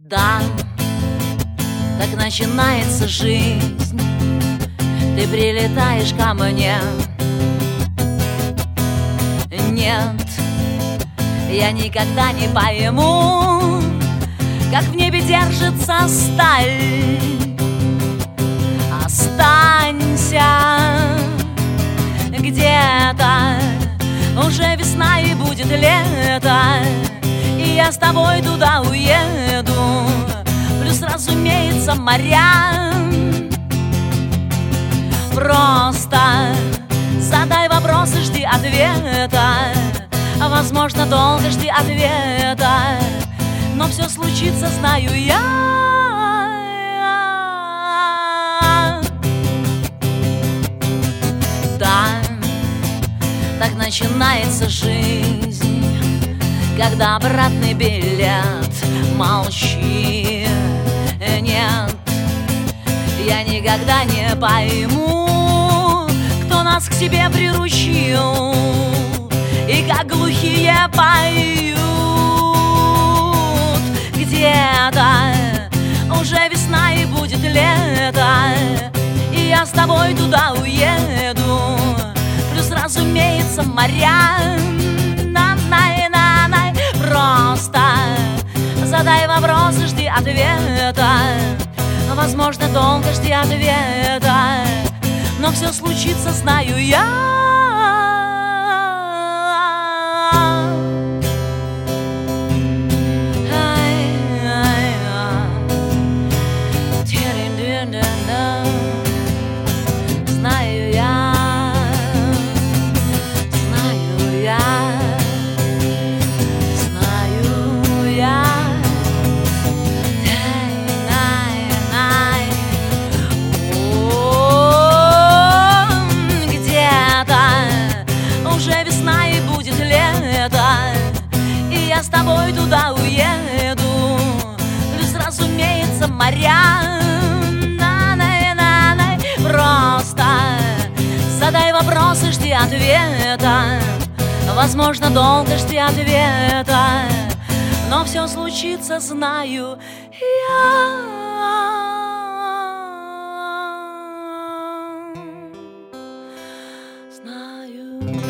Да, так начинается жизнь. Ты прилетаешь ко мне. Нет, я никогда не пойму, как в небе держится сталь. Останься где-то, уже весна и будет лето, и я с тобой туда уеду. Плюс, разумеется, моря. Просто задай вопрос и жди ответа. Возможно, долго жди ответа, но все случится, знаю я. Да, так начинается жизнь, когда обратный билет. Молчи, нет, я никогда не пойму, кто нас к себе приручил и как глухие поют. Где-то уже весна и будет лето, и я с тобой туда уеду. Плюс, разумеется, моря. На-най-на-най. Просто задай вопрос и жди ответа. Возможно, долго жди ответа, но все случится, знаю я. Знаю я, знаю я, знаю я. Где-то уже весна и будет лето, и я с тобой туда уеду. Плюс, разумеется, моря. Просто задай вопрос и жди ответа. Возможно, долго жди ответа, но все случится, знаю я. Знаю.